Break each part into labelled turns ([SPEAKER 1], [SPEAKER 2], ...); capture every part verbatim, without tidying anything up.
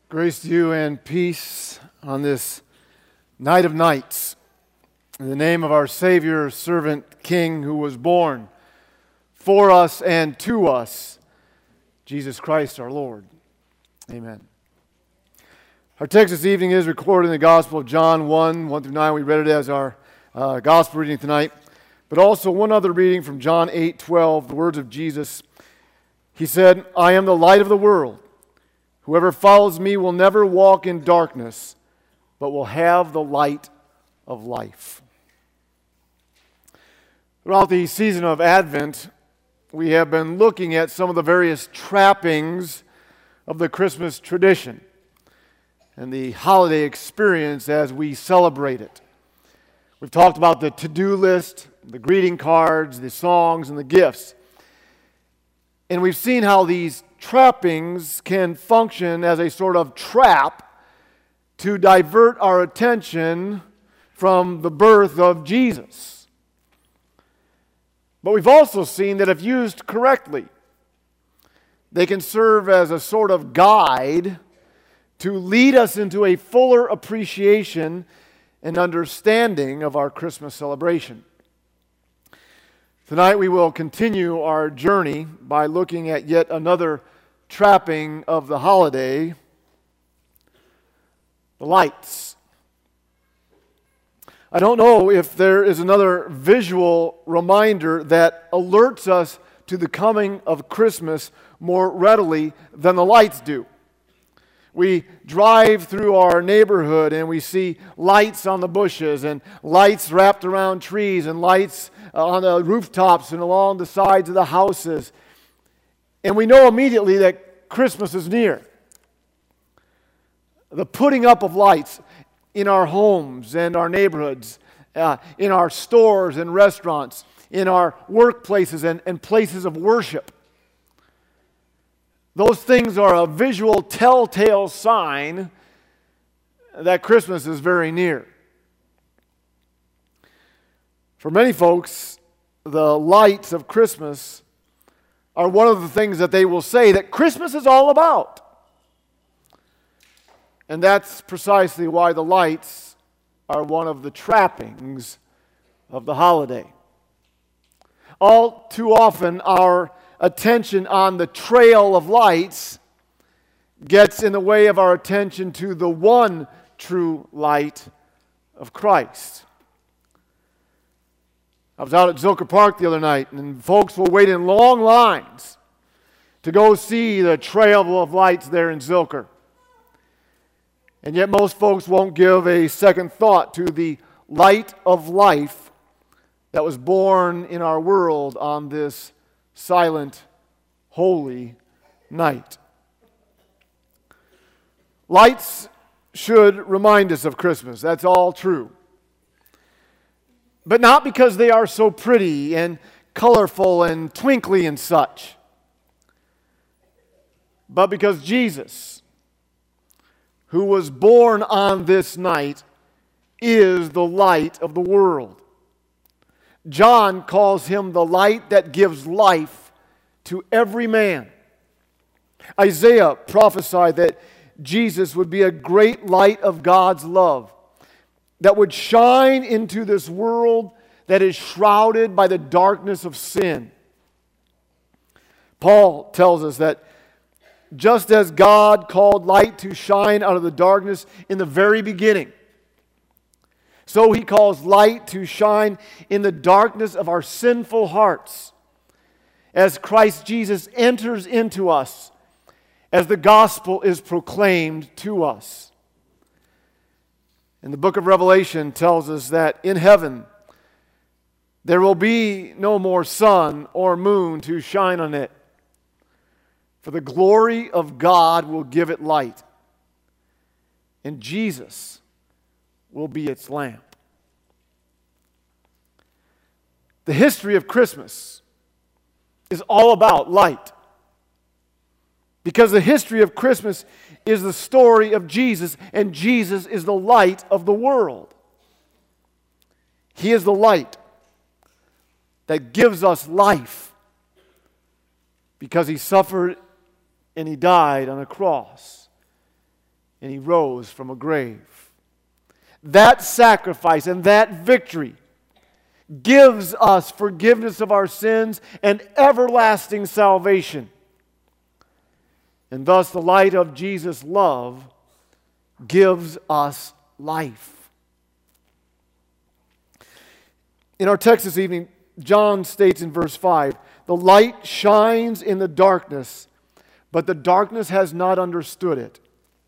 [SPEAKER 1] Grace to you and peace on this night of nights. In the name of our Savior, servant, King, who was born for us and to us, Jesus Christ our Lord. Amen. Our text this evening is recorded in the Gospel of John one, one through nine. We read it as our uh, Gospel reading tonight. But also one other reading from John eight, twelve, the words of Jesus. He said, I am the light of the world. Whoever follows me will never walk in darkness, but will have the light of life. Throughout the season of Advent, we have been looking at some of the various trappings of the Christmas tradition and the holiday experience as we celebrate it. We've talked about the to-do list, the greeting cards, the songs, and the gifts. And we've seen how these trappings can function as a sort of trap to divert our attention from the birth of Jesus. But we've also seen that if used correctly, they can serve as a sort of guide to lead us into a fuller appreciation and understanding of our Christmas celebration. Tonight we will continue our journey by looking at yet another trapping of the holiday, the lights. I don't know if there is another visual reminder that alerts us to the coming of Christmas more readily than the lights do. We drive through our neighborhood and we see lights on the bushes and lights wrapped around trees and lights on the rooftops and along the sides of the houses. And we know immediately that Christmas is near. The putting up of lights in our homes and our neighborhoods, uh, in our stores and restaurants, in our workplaces and, and places of worship. Those things are a visual telltale sign that Christmas is very near. For many folks, the lights of Christmas are one of the things that they will say that Christmas is all about. And that's precisely why the lights are one of the trappings of the holiday. All too often, our attention on the trail of lights gets in the way of our attention to the one true light of Christ. I was out at Zilker Park the other night, and folks will wait in long lines to go see the trail of lights there in Zilker. And yet most folks won't give a second thought to the light of life that was born in our world on this silent, holy night. Lights should remind us of Christmas. That's all true. But not because they are so pretty and colorful and twinkly and such, but because Jesus, who was born on this night, is the light of the world. John calls him the light that gives life to every man. Isaiah prophesied that Jesus would be a great light of God's love that would shine into this world that is shrouded by the darkness of sin. Paul tells us that just as God called light to shine out of the darkness in the very beginning, so he calls light to shine in the darkness of our sinful hearts as Christ Jesus enters into us, as the gospel is proclaimed to us. And the book of Revelation tells us that in heaven there will be no more sun or moon to shine on it, for the glory of God will give it light, and Jesus will be its lamp. The history of Christmas is all about light, because the history of Christmas is the story of Jesus, and Jesus is the light of the world. He is the light that gives us life because he suffered and he died on a cross. and he rose from a grave. That sacrifice and that victory gives us forgiveness of our sins and everlasting salvation. And thus the light of Jesus' love gives us life. In our text this evening, John states in verse five, "The light shines in the darkness, but the darkness has not understood it."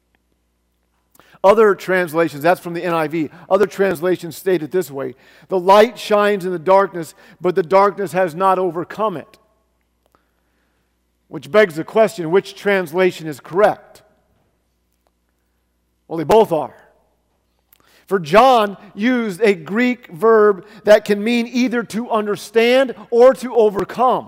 [SPEAKER 1] Other translations, that's from the N I V, other translations state it this way, "The light shines in the darkness, but the darkness has not overcome it." Which begs the question, which translation is correct? Well, they both are. For John used a Greek verb that can mean either to understand or to overcome.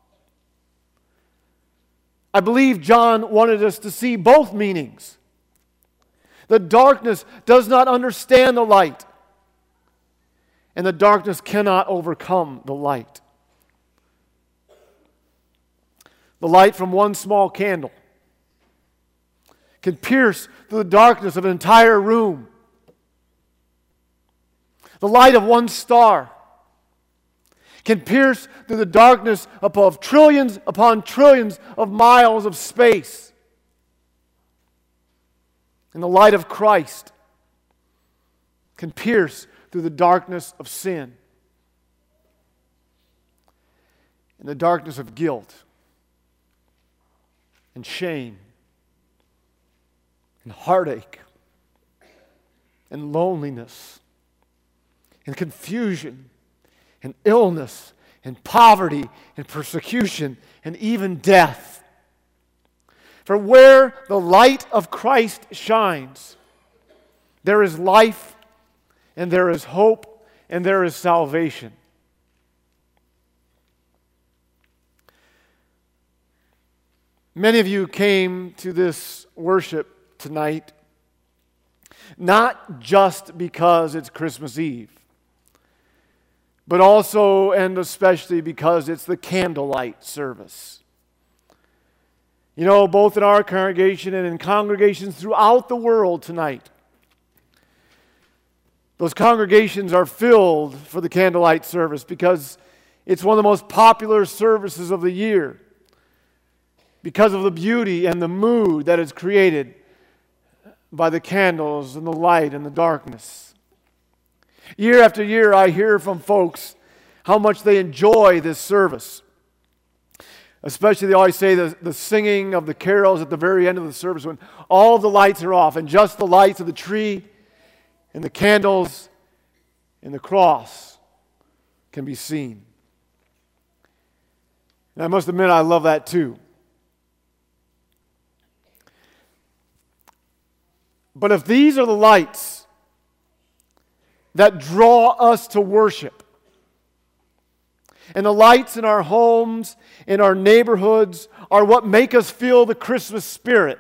[SPEAKER 1] I believe John wanted us to see both meanings. The darkness does not understand the light, and the darkness cannot overcome the light. The light from one small candle can pierce through the darkness of an entire room. The light of one star can pierce through the darkness above trillions upon trillions of miles of space. And the light of Christ can pierce through the darkness of sin and the darkness of guilt and shame and heartache and loneliness and confusion and illness and poverty and persecution and even death. For where the light of Christ shines, there is life and there is hope and there is salvation. Many of you came to this worship tonight not just because it's Christmas Eve, but also and especially because it's the candlelight service. You know, both in our congregation and in congregations throughout the world tonight, those congregations are filled for the candlelight service because it's one of the most popular services of the year because of the beauty and the mood that is created by the candles and the light and the darkness. Year after year, I hear from folks how much they enjoy this service. Especially, they always say the, the singing of the carols at the very end of the service when all the lights are off and just the lights of the tree and the candles and the cross can be seen. And I must admit, I love that too. But if these are the lights that draw us to worship, and the lights in our homes, in our neighborhoods, are what make us feel the Christmas spirit,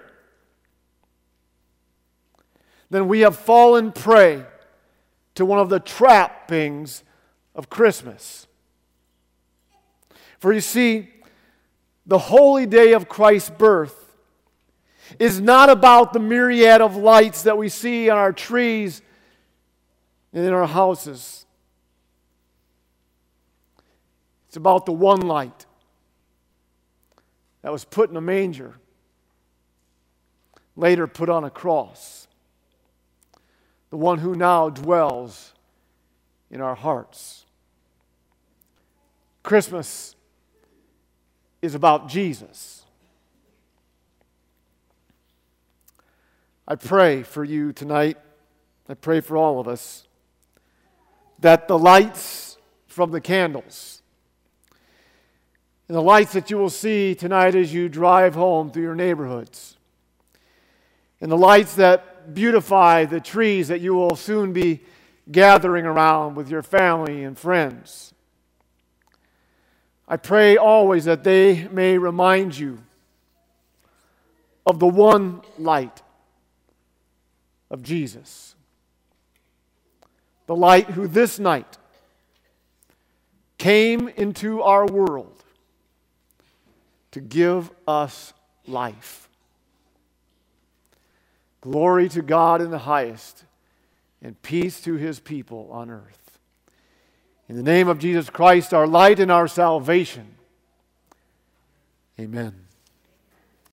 [SPEAKER 1] then we have fallen prey to one of the trappings of Christmas. For you see, the holy day of Christ's birth is not about the myriad of lights that we see on our trees and in our houses. It's about the one light that was put in a manger, later put on a cross. The one who now dwells in our hearts. Christmas is about Jesus. I pray for you tonight, I pray for all of us, that the lights from the candles and the lights that you will see tonight as you drive home through your neighborhoods, and the lights that beautify the trees that you will soon be gathering around with your family and friends, I pray always that they may remind you of the one light of Jesus. The light who this night came into our world to give us life. Glory to God in the highest, and peace to his people on earth. In the name of Jesus Christ, our light and our salvation. Amen.